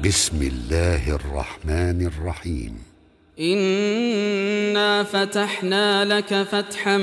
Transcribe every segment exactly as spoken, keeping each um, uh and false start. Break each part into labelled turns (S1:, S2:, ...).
S1: بسم الله الرحمن الرحيم.
S2: إنا فتحنا لك فتحا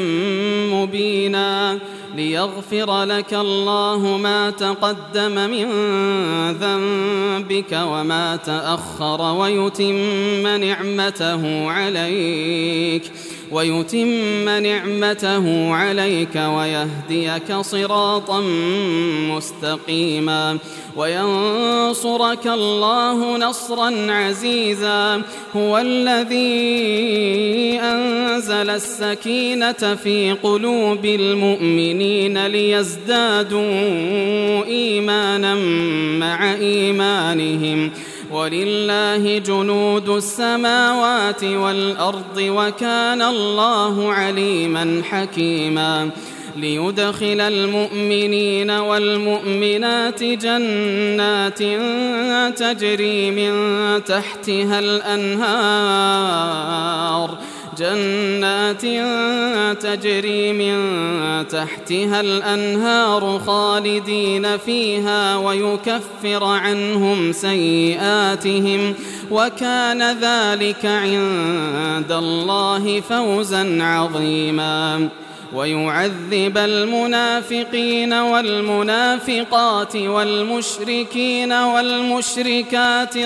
S2: مبينا ليغفر لك الله ما تقدم من ذنبك وما تأخر ويتم نعمته عليك ويتم نعمته عليك ويهديك صراطا مستقيما وينصرك الله نصرا عزيزا. هو الذي أنزل السكينة في قلوب المؤمنين ليزدادوا إيمانا مع إيمانهم ولله جنود السماوات والأرض وكان الله عليما حكيما. ليدخل المؤمنين والمؤمنات جنات تجري من تحتها الأنهار جنات تجري من تحتها الأنهار خالدين فيها ويكفر عنهم سيئاتهم وكان ذلك عند الله فوزا عظيما. ويعذب المنافقين والمنافقات والمشركين والمشركات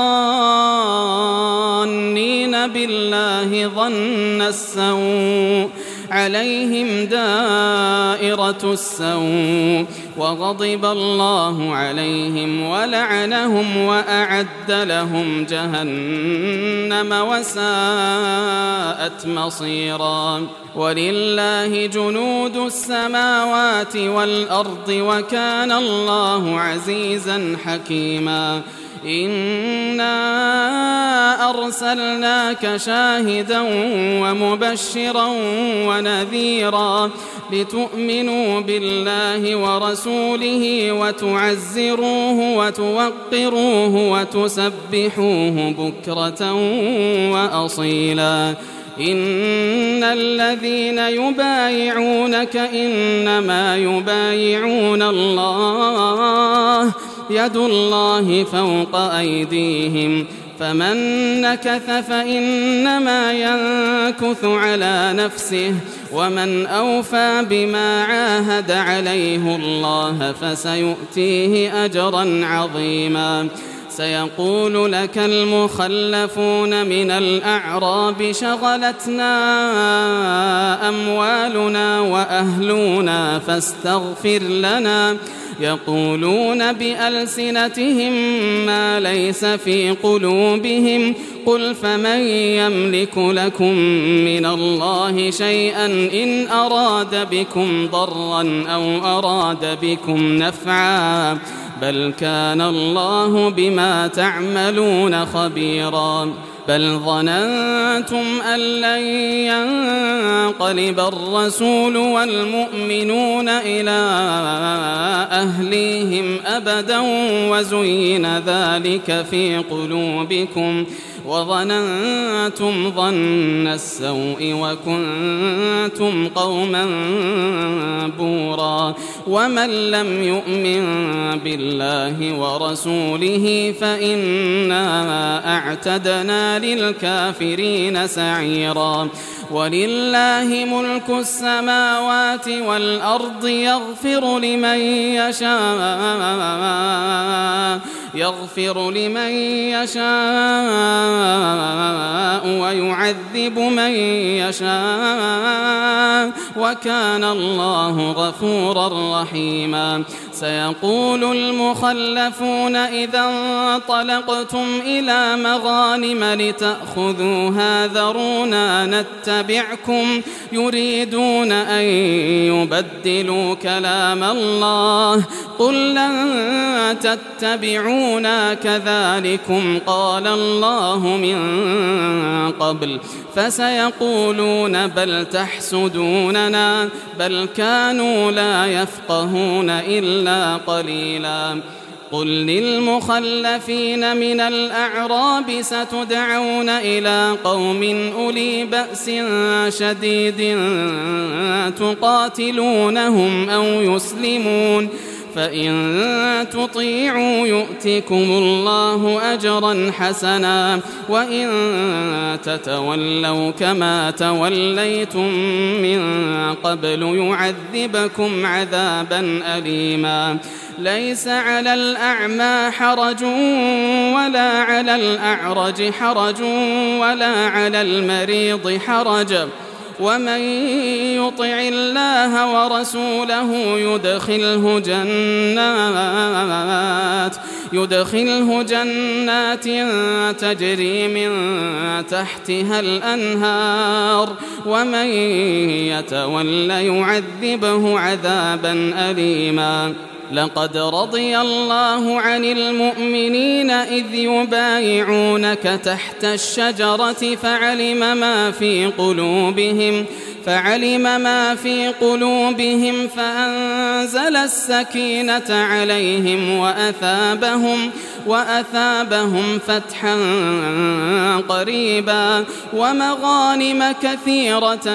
S2: الظانين بالله ظن السوء عليهم دائرة السوء وغضب الله عليهم ولعنهم وأعد لهم جهنم وساءت مصيرا. ولله جنود السماوات والأرض وكان الله عزيزا حكيما. إنا أرسلناك شاهدا ومبشرا ونذيرا لتؤمنوا بالله ورسوله وتعزروه وتوقروه وتسبحوه بكرة وأصيلا. إن الذين يبايعونك إنما يبايعون الله يد الله فوق أيديهم فمن نكث فإنما ينكث على نفسه ومن أوفى بما عاهد عليه الله فسيؤتيه أجرا عظيما. سيقول لك المخلفون من الأعراب شغلتنا أموالنا وأهلنا فاستغفر لنا يقولون بألسنتهم ما ليس في قلوبهم قل فمن يملك لكم من الله شيئا إن أراد بكم ضرا أو أراد بكم نفعا بل كان الله بما تعملون خبيرا. بل ظننتم أن لن ينقلب الرسول والمؤمنون إلى أهليهم أبدا وزين ذلك في قلوبكم وظننتم ظن السوء وكنتم قوما بورا. ومن لم يؤمن بالله ورسوله فإنا أعتدنا للكافرين سعيرا. ولله ملك السماوات والأرض يغفر لمن يشاء يغفر لمن يشاء ويعذب من يشاء وكان الله غفورا رحيما. سيقول المخلفون إذا انطلقتم إلى مغانم لتأخذوها ذرونا نتبعكم يريدون أن يبدلوا كلام الله قل لن تتبعونا كذلكم قال الله من قبل فسيقولون بل تحسدوننا بل كانوا لا يفقهون إلا قليلا. قل للمخلفين من الأعراب ستدعون إلى قوم أولي بأس شديد تقاتلونهم أو يسلمون فإن تطيعوا يؤتكم الله أجرا حسنا وإن تتولوا كما توليتم من قبل يعذبكم عذابا أليما ليس على الأعمى حرج ولا على الأعرج حرج ولا على المريض حرج ومن يطع الله ورسوله يدخله جنات يدخله جنات تجري من تحتها الأنهار ومن يتول يعذبه عذابا أليما لقد رضي الله عن المؤمنين إذ يبايعونك تحت الشجرة فعلم ما في قلوبهم فعلم ما في قلوبهم فأنزل السكينة عليهم وأثابهم وأثابهم فتحا قريبا ومغانم كثيرة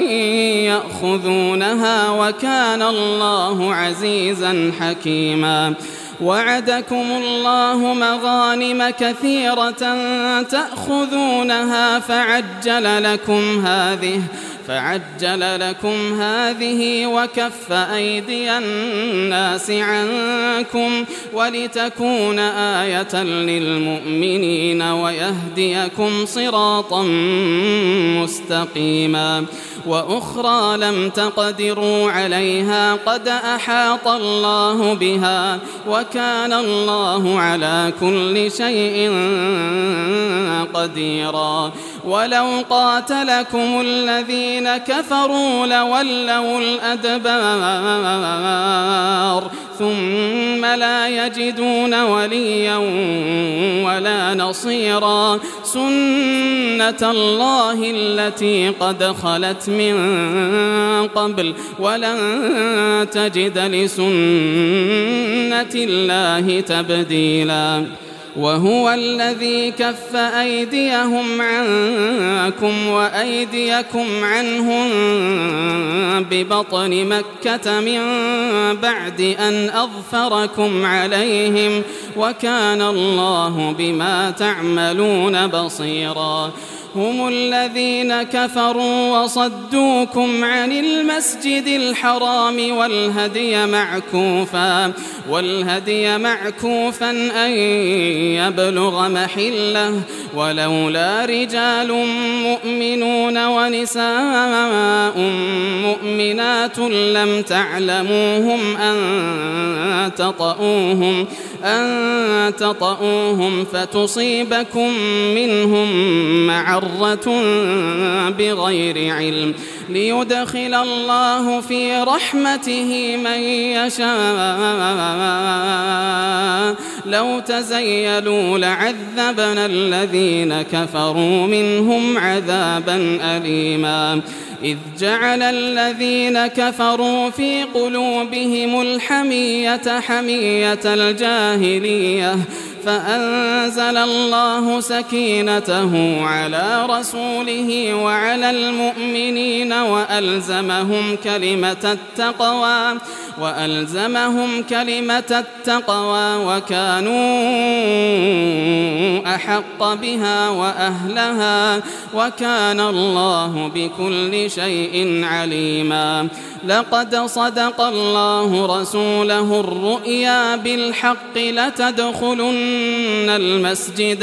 S2: يأخذونها وكان الله عزيزا حكيما وعدكم الله مغانم كثيرة تأخذونها فعجل لكم هذه فعجل لكم هذه وكف أيدي الناس عنكم ولتكون آية للمؤمنين ويهديكم صراطا مستقيما وأخرى لم تقدروا عليها قد أحاط الله بها وكان الله على كل شيء قديرا ولو قاتلكم الذين كفروا لولوا الأدبار ثم لا يجدون وليا ولا نصيرا سنة الله التي قد خلت من قبل ولن تجد لسنة الله تبديلا وهو الذي كف أيديهم عنكم وأيديكم عنهم ببطن مكة من بعد أن أظفركم عليهم وكان الله بما تعملون بصيرا هم الذين كفروا وصدوكم عن المسجد الحرام والهدي معكوفا والهدي معكوفا أن يبلغ محله ولولا رجال مؤمنون ونساء مؤمنات لم تعلموهم أن تطؤوهم أن تطؤوهم فتصيبكم منهم معرة بغير علم ليدخل الله في رحمته من يشاء لو تزيلوا لعذبنا الذين كفروا منهم عذابا أليما إذ جعل الذين كفروا في قلوبهم الحمية حمية الجاهلية فأنزل الله سكينته على رسوله وعلى المؤمنين وألزمهم كلمة التقوى وألزمهم كلمة التقوى وكانوا أحق بها وأهلها وكان الله بكل شيء عليما لقد صدق الله رسوله الرؤيا بالحق لتدخلن المسجد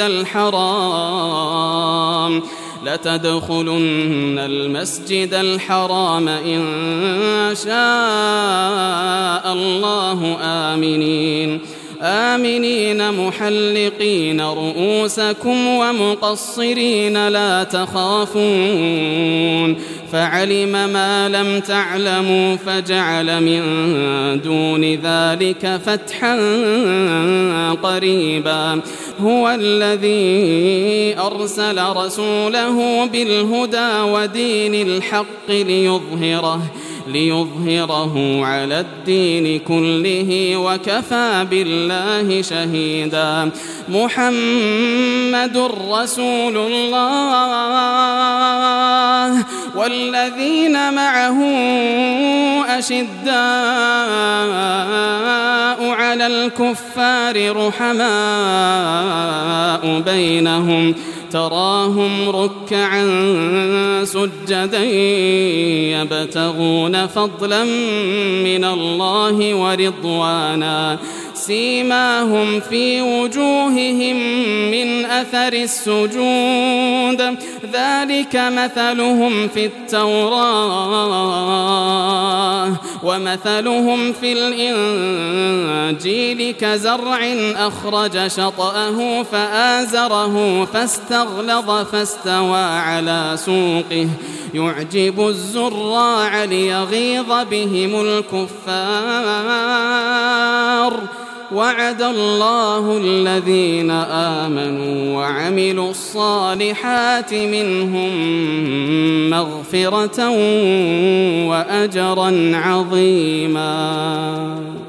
S2: الحرام لتدخلن المسجد الحرام إن شاء الله آمنين آمنين محلقين رؤوسكم ومقصرين لا تخافون فعلم ما لم تعلموا فجعل من دون ذلك فتحا قريبا هو الذي أرسل رسوله بالهدى ودين الحق ليظهره ليظهره على الدين كله وكفى بالله شهيدا محمد رسول الله والذين معه أشداء على الكفار رحماء بينهم تراهم ركعا سجدا يبتغون فضلا من الله ورضوانا سيماهم في وجوههم من أثر السجود ذلك مثلهم في التوراة ومثلهم في الإنجيل كزرع أخرج شطأه فآزره فاستغلظ فاستوى على سوقه يعجب الزراع ليغيظ بهم الكفار وعد الله الذين آمنوا وعملوا الصالحات منهم مغفرة وأجرا عظيما.